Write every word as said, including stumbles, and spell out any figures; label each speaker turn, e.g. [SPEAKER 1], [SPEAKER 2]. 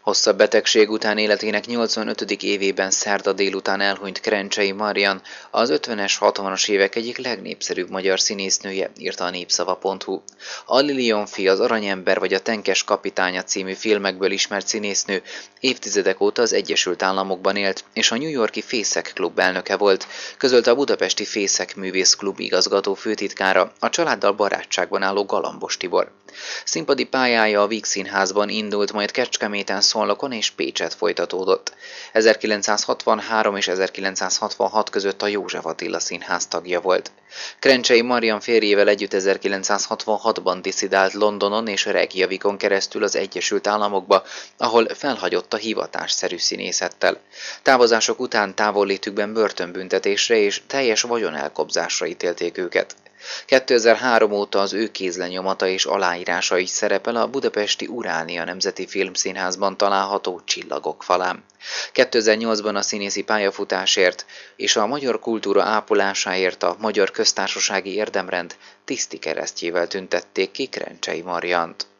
[SPEAKER 1] Hosszabb betegség után életének nyolcvanötödik évében szerda délután elhunyt Krencsey Marian, az ötvenes, hatvanas évek egyik legnépszerűbb magyar színésznője, írta a népszava pont hu. A Lilionfi, az Aranyember vagy a Tenkes kapitánya című filmekből ismert színésznő évtizedek óta az Egyesült Államokban élt, és a New York-i Fészek Klub elnöke volt, közölte a budapesti Fészek Művész Klub igazgató főtitkára, a családdal barátságban álló Galambos Tibor. Színpadi pályája a Víg Színházban indult, majd Kecskeméten, Szolnokon és Pécset folytatódott. ezerkilencszázhatvanhárom és ezerkilencszázhatvanhat között a József Attila Színház tagja volt. Krencsey Marian férjével együtt ezerkilencszázhatvanhatban disszidált Londonon és Reykjavikon keresztül az Egyesült Államokba, ahol felhagyott a hivatásszerű színészettel. Távozások után távollétükben börtönbüntetésre és teljes vagyonelkobzásra ítélték őket. kétezer-három óta az ő kézlenyomata és aláírása is szerepel a budapesti Uránia Nemzeti Filmszínházban található Csillagok falán. kétezer-nyolcban a színészi pályafutásért és a magyar kultúra ápolásáért a Magyar Köztársasági Érdemrend tiszti keresztjével tüntették ki Krencsey Mariant.